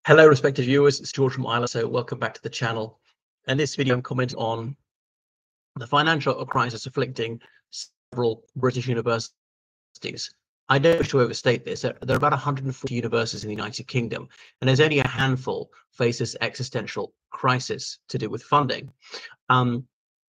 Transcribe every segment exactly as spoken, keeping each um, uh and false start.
Hello, respected viewers. It's George from I L S O. Welcome back to the channel. In this video, I'm commenting on the financial crisis afflicting several British universities. I don't wish to overstate this. There are about one hundred forty universities in the United Kingdom, and there's only a handful face this existential crisis to do with funding. Um,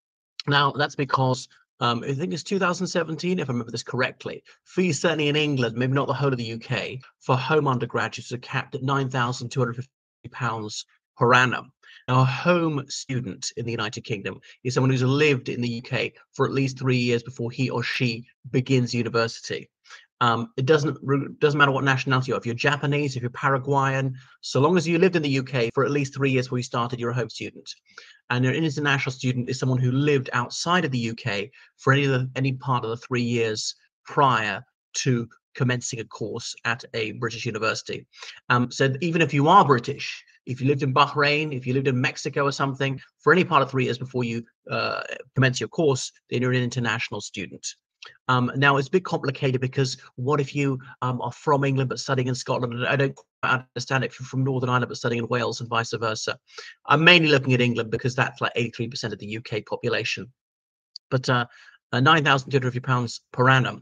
now, that's because um, I think it's two thousand seventeen, if I remember this correctly. Fees, certainly in England, maybe not the whole of the U K, for home undergraduates are capped at nine thousand two hundred fifty pounds per annum. Now, a home student in the United Kingdom is someone who's lived in the U K for at least three years before he or she begins university. Um, it doesn't doesn't matter what nationality you are. If you're Japanese, if you're Paraguayan, so long as you lived in the U K for at least three years before you started, you're a home student. And an international student is someone who lived outside of the U K for any of the, any part of the three years prior to commencing a course at a British university. Um, so even if you are British, if you lived in Bahrain, if you lived in Mexico or something, for any part of three years before you uh, commence your course, then you're an international student. Um, now, it's a bit complicated because what if you um, are from England but studying in Scotland? I don't quite understand it. If you're from Northern Ireland but studying in Wales and vice versa. I'm mainly looking at England because that's like eighty-three percent of the U K population. But uh, uh, nine thousand two hundred fifty pounds per annum.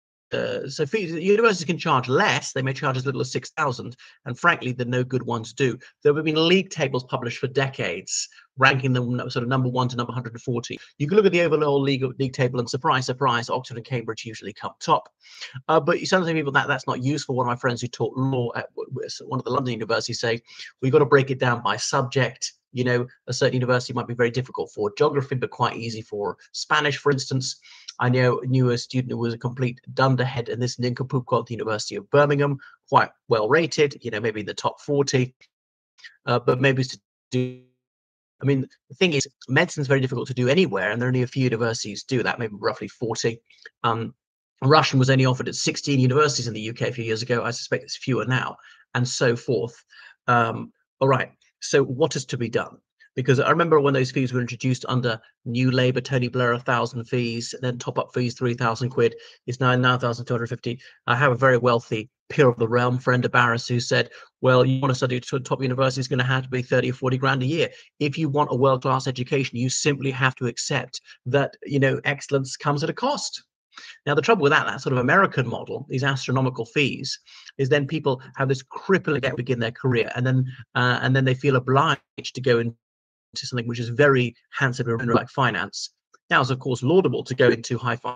Uh, so fees, universities can charge less. They may charge as little as six thousand, and frankly, the no good ones do. There have been league tables published for decades, ranking them sort of number one to number one hundred forty. You can look at the overall league, league table, and surprise, surprise, Oxford and Cambridge usually come top. Uh, but some people that that's not useful. One of my friends who taught law at one of the London universities say we've got to break it down by subject. You know, a certain university might be very difficult for geography, but quite easy for Spanish, for instance. I know knew a student who was a complete dunderhead in this nincompoop called the University of Birmingham, quite well rated, you know, maybe in the top forty, uh, but maybe to do. I mean, the thing is, medicine is very difficult to do anywhere, and there are only a few universities do that, maybe roughly forty. Um, Russian was only offered at sixteen universities in the U K a few years ago. I suspect it's fewer now, and so forth. Um, all right. So what is to be done? Because I remember when those fees were introduced under New Labour, Tony Blair, a thousand fees, then top-up fees, three thousand quid. It's now nine thousand two hundred fifty. I have a very wealthy peer of the realm, friend of Barris, who said, well, you want to study at a top university, it's going to have to be thirty or forty grand a year. If you want a world-class education, you simply have to accept that, you know, excellence comes at a cost. Now, the trouble with that, that sort of American model, these astronomical fees, is then people have this crippling debt to begin their career, and then uh, and then they feel obliged to go into something which is very handsome like finance. Now, it's of course laudable to go into high finance,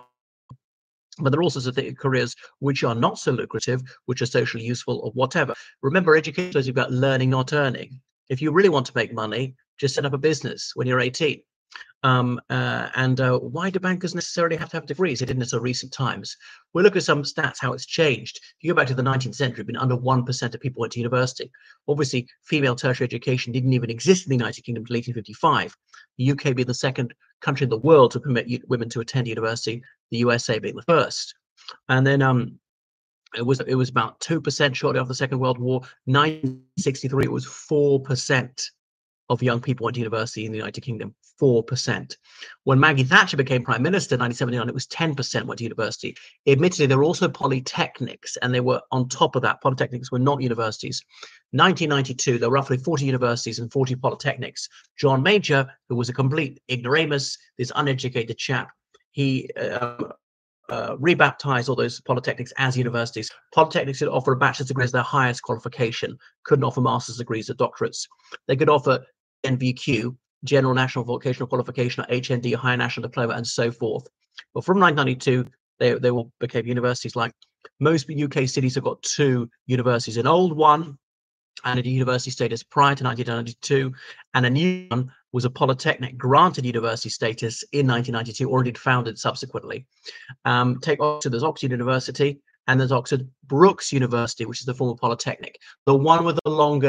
but there are also certain careers which are not so lucrative, which are socially useful or whatever. Remember, education is about learning, not earning. If you really want to make money, just set up a business when you're eighteen. Um, uh, and uh, why do bankers necessarily have to have degrees? It didn't until recent times. We'll look at some stats, how it's changed. If you go back to the nineteenth century, been under one percent of people went to university. Obviously, female tertiary education didn't even exist in the United Kingdom until eighteen fifty-five. The U K being the second country in the world to permit women to attend university, the U S A being the first. And then um, it was it was about two percent shortly after the Second World War. nineteen sixty-three, it was four percent. Of young people went to university in the United Kingdom, four percent. When Maggie Thatcher became Prime Minister in nineteen seventy-nine, it was ten percent went to university. Admittedly, there were also polytechnics, and they were on top of that. Polytechnics were not universities. nineteen ninety-two, there were roughly forty universities and forty polytechnics. John Major, who was a complete ignoramus, this uneducated chap, he uh, uh, rebaptized all those polytechnics as universities. Polytechnics could offer a bachelor's degree as their highest qualification, couldn't offer master's degrees or doctorates. They could offer N V Q, General National Vocational Qualification, or H N D, Higher National Diploma, and so forth. But from nineteen ninety-two, they, they all became universities. Like most U K cities have got two universities, an old one and a university status prior to nineteen ninety-two, and a new one was a polytechnic granted university status in nineteen ninety-two, or indeed founded subsequently. Um, take Oxford, there's Oxford University, and there's Oxford Brookes University, which is the former polytechnic. The one with the longer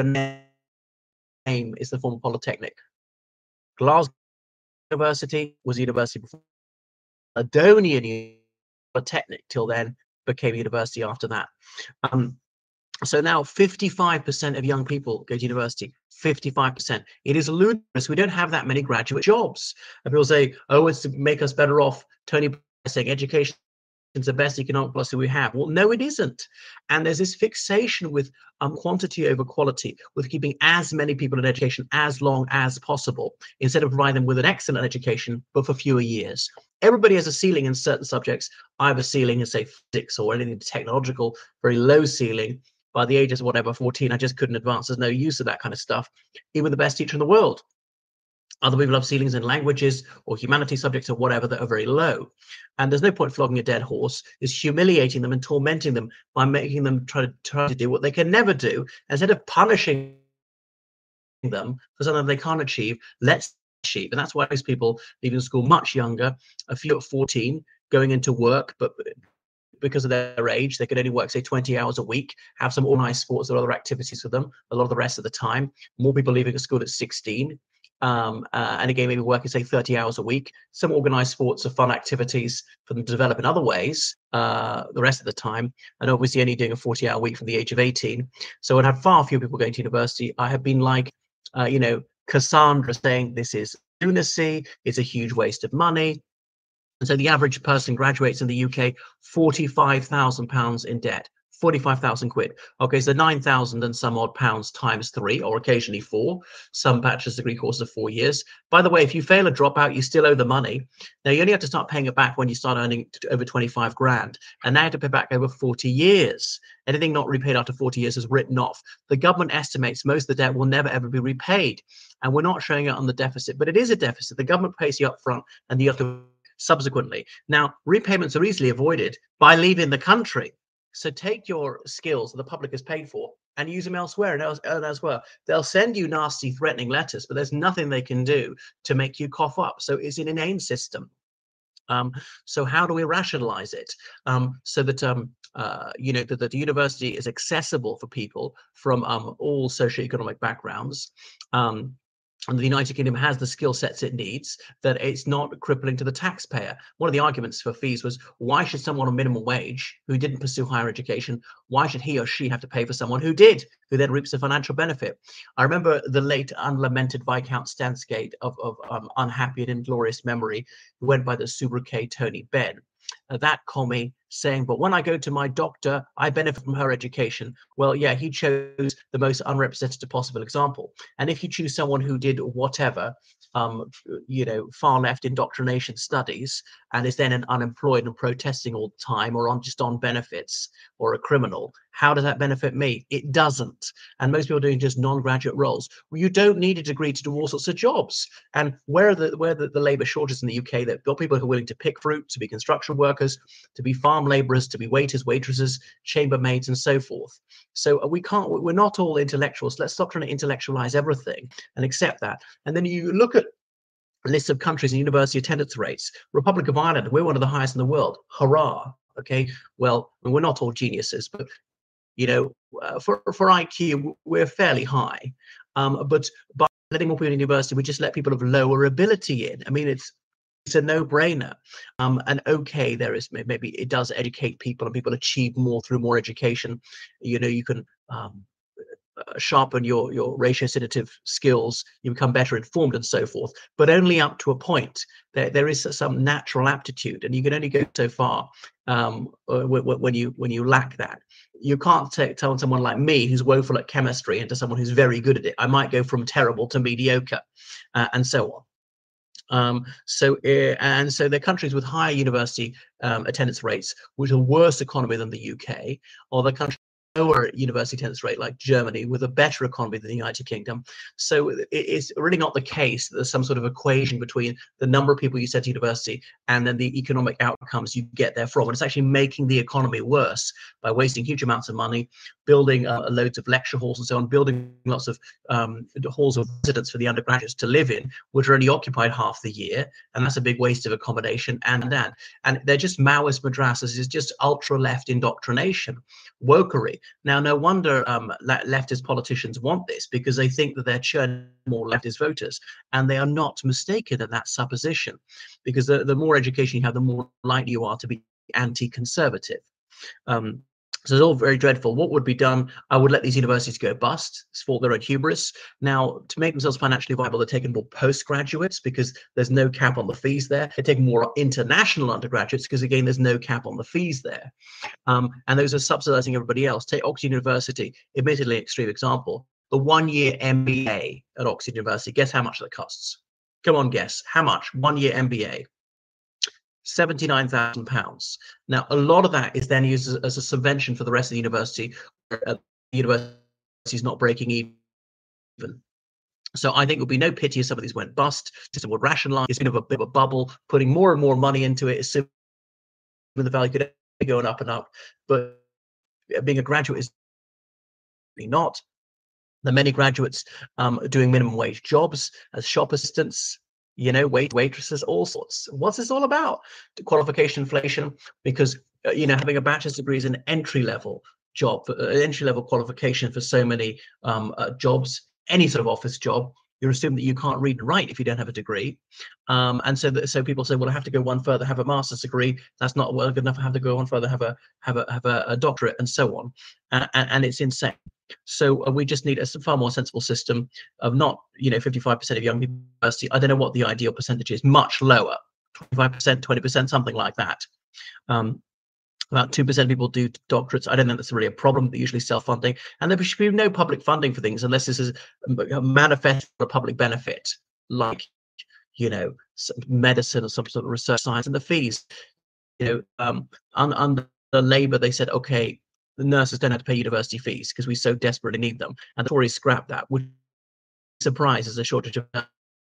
name is the former polytechnic. Glasgow University was a university before. Caledonian Polytechnic till then became a university after that. Um, so now fifty-five percent of young people go to university, fifty-five percent. It is ludicrous. We don't have that many graduate jobs. And people say, oh, it's to make us better off. Tony saying education the best economic policy we have. Well, no, it isn't. And there's this fixation with um, quantity over quality, with keeping as many people in education as long as possible, instead of providing them with an excellent education, but for fewer years. Everybody has a ceiling in certain subjects. I have a ceiling in, say, physics or anything technological, very low ceiling. By the age of whatever, fourteen, I just couldn't advance. There's no use of that kind of stuff, even the best teacher in the world. Other people have ceilings in languages or humanities subjects or whatever that are very low. And there's no point flogging a dead horse. It's humiliating them and tormenting them by making them try to try to do what they can never do. Instead of punishing them for something they can't achieve, let's achieve. And that's why most people leaving school much younger, a few at fourteen, going into work, but because of their age, they could only work, say, twenty hours a week, have some organized sports or other activities for them a lot of the rest of the time. More people leaving at school at sixteen. Um, uh, and again, maybe working, say, thirty hours a week, some organized sports or fun activities for them to develop in other ways uh, the rest of the time, and obviously only doing a forty hour week from the age of eighteen. So I'd have far fewer people going to university. I have been like, uh, you know, Cassandra saying this is lunacy, it's a huge waste of money. And so the average person graduates in the U K forty-five thousand pounds in debt. forty-five thousand quid. Okay, so nine thousand and some odd pounds times three, or occasionally four. Some bachelor's degree courses are four years. By the way, if you fail a dropout, you still owe the money. Now, you only have to start paying it back when you start earning over twenty-five grand. And now you have to pay back over forty years. Anything not repaid after forty years is written off. The government estimates most of the debt will never, ever be repaid. And we're not showing it on the deficit, but it is a deficit. The government pays you up front and you have to subsequently. Now, repayments are easily avoided by leaving the country. So take your skills that the public has paid for and use them elsewhere and else, and elsewhere. They'll send you nasty, threatening letters, but there's nothing they can do to make you cough up. So it's an inane system. Um, so how do we rationalize it um, so that um, uh, you know that, that the university is accessible for people from um, all socioeconomic backgrounds? Um, And the United Kingdom has the skill sets it needs, that it's not crippling to the taxpayer. One of the arguments for fees was, why should someone on minimum wage who didn't pursue higher education, why should he or she have to pay for someone who did, who then reaps a financial benefit? I remember the late unlamented Viscount Stansgate of, of um, unhappy and inglorious memory, who went by the sobriquet Tony Benn. Uh, that commie saying, but when I go to my doctor, I benefit from her education. Well, yeah, he chose the most unrepresentative possible example. And if you choose someone who did whatever, um, you know, far left indoctrination studies, and is then an unemployed and protesting all the time, or on just on benefits, or a criminal, how does that benefit me? It doesn't. And most people are doing just non-graduate roles. Well, you don't need a degree to do all sorts of jobs. And where are the where are the, the labor shortages in the U K? They've got people who are willing to pick fruit, to be construction workers, to be farm laborers, to be waiters, waitresses, chambermaids, and so forth. So we can't, we're not all intellectuals. Let's stop trying to intellectualize everything and accept that. And then you look at lists of countries and university attendance rates. Republic of Ireland, we're one of the highest in the world. Hurrah. Okay, well, we're not all geniuses, but you know, uh, for for I Q, we're fairly high. Um, but by letting more people in university, we just let people of lower ability in. I mean, it's it's a no-brainer. Um, and okay, there is maybe it does educate people, and people achieve more through more education. You know, you can um, uh, sharpen your your ratio-sensitive skills, you become better informed, and so forth. But only up to a point. There there is some natural aptitude, and you can only go so far um, when you when you lack that. You can't take, tell someone like me who's woeful at chemistry into someone who's very good at it. I might go from terrible to mediocre, uh, and so on. Um, so, uh, and so there are countries with higher university um, attendance rates, which are worse economy than the U K, or the countries lower university attendance rate like Germany with a better economy than the United Kingdom. So it's really not the case that there's some sort of equation between the number of people you send to university and then the economic outcomes you get there from. And it's actually making the economy worse by wasting huge amounts of money, building uh, loads of lecture halls and so on, building lots of um, halls of residence for the undergraduates to live in, which are only occupied half the year. And that's a big waste of accommodation and and. And they're just Maoist madrasas, it's just ultra-left indoctrination, wokery. Now, no wonder um, leftist politicians want this, because they think that they're churning more leftist voters, and they are not mistaken in that supposition, because the, the more education you have, the more likely you are to be anti-conservative. Um, So it's all very dreadful. What would be done? I would let these universities go bust. It's for their own hubris. Now, to make themselves financially viable, they're taking more postgraduates because there's no cap on the fees there. They're taking more international undergraduates because, again, there's no cap on the fees there. Um, and those are subsidizing everybody else. Take Oxford University, admittedly extreme example. The one-year M B A at Oxford University, guess how much that costs? Come on, guess. How much? One-year M B A. seventy-nine thousand pounds. Now, a lot of that is then used as, as a subvention for the rest of the university. Uh, the university is not breaking even. So I think it would be no pity if some of these went bust. System would rationalize. It's been a bit of a bubble, putting more and more money into it, assuming the value could be going up and up. But being a graduate is not. There are many graduates um, doing minimum wage jobs as shop assistants, you know, wait, waitresses, all sorts. What's this all about? Qualification inflation, because, uh, you know, having a bachelor's degree is an entry-level job, uh, entry-level qualification for so many um, uh, jobs, any sort of office job. You're assuming that you can't read and write if you don't have a degree. Um, and so that, so people say, well, I have to go one further, have a master's degree. That's not well good enough. I have to go one further, have a have a have a, a doctorate, and so on. Uh, and, and it's insane. So uh, we just need a far more sensible system of not, you know, fifty-five percent of young people in university. I don't know what the ideal percentage is, much lower, twenty-five percent, twenty percent, something like that. Um, about two percent of people do doctorates. I don't think that's really a problem. They're usually self-funding. And there should be no public funding for things unless this is a manifest for a public benefit, like, you know, medicine or some sort of research science. And the fees, you know, um, under Labour, they said, okay, the nurses don't have to pay university fees because we so desperately need them. And the Tories scrapped that, which surprise is a shortage of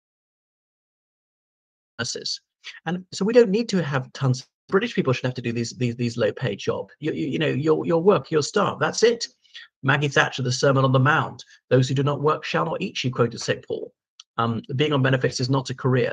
nurses. And so we don't need to have tons. British people should have to do these these these low paid jobs. You, you, you know, your your work, your starve. That's it. Maggie Thatcher, the Sermon on the Mount. Those who do not work shall not eat, she quoted Saint Paul. Um, being on benefits is not a career.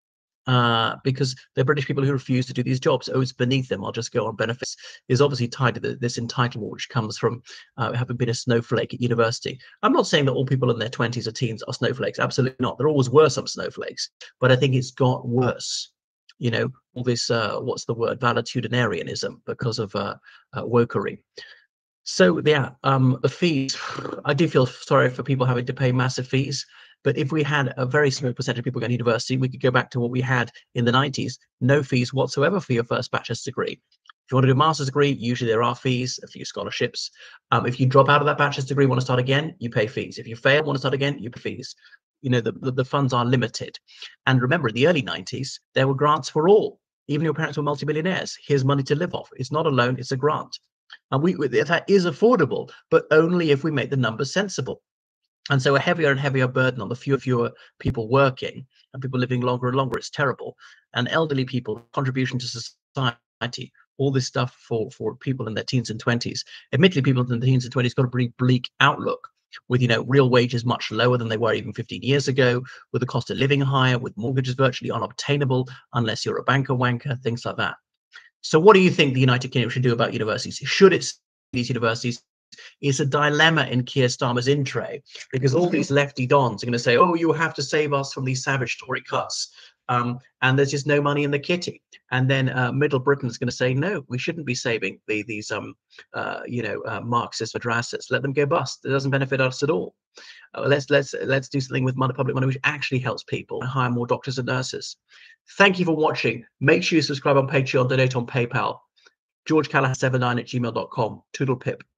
Uh, because the British people who refuse to do these jobs, oh, it's beneath them, I'll just go on benefits, is obviously tied to the, this entitlement, which comes from uh, having been a snowflake at university. I'm not saying that all people in their twenties or teens are snowflakes, absolutely not. There always were some snowflakes, but I think it's got worse. You know, all this, uh, what's the word, valetudinarianism because of uh, uh, wokery. So, yeah, um, the fees, I do feel sorry for people having to pay massive fees. But if we had a very small percentage of people going to university, we could go back to what we had in the nineties, no fees whatsoever for your first bachelor's degree. If you want to do a master's degree, usually there are fees, a few scholarships. Um, if you drop out of that bachelor's degree, want to start again, you pay fees. If you fail, want to start again, you pay fees. You know, the, the, the funds are limited. And remember, in the early nineties, there were grants for all. Even your parents were multimillionaires. Here's money to live off. It's not a loan, it's a grant. And we that is affordable, but only if we make the numbers sensible. And so a heavier and heavier burden on the fewer fewer people working and people living longer and longer. It's terrible. And elderly people, contribution to society, all this stuff for, for people in their teens and twenties. Admittedly, people in their teens and twenties got a pretty bleak outlook with, you know, real wages much lower than they were even fifteen years ago, with the cost of living higher, with mortgages virtually unobtainable unless you're a banker wanker, things like that. So what do you think the United Kingdom should do about universities? Should it these universities? It's a dilemma in Keir Starmer's in tray, because all these lefty dons are going to say, oh, you have to save us from these savage Tory cuts. Um, and there's just no money in the kitty. And then uh, Middle Britain is going to say, no, we shouldn't be saving the, these, um, uh, you know, uh, Marxist madrasas. Let them go bust. It doesn't benefit us at all. Uh, let's let's let's do something with money, public money, which actually helps people and hire more doctors and nurses. Thank you for watching. Make sure you subscribe on Patreon, donate on PayPal. George Callahan seven nine at gmail dot com. Toodle pip.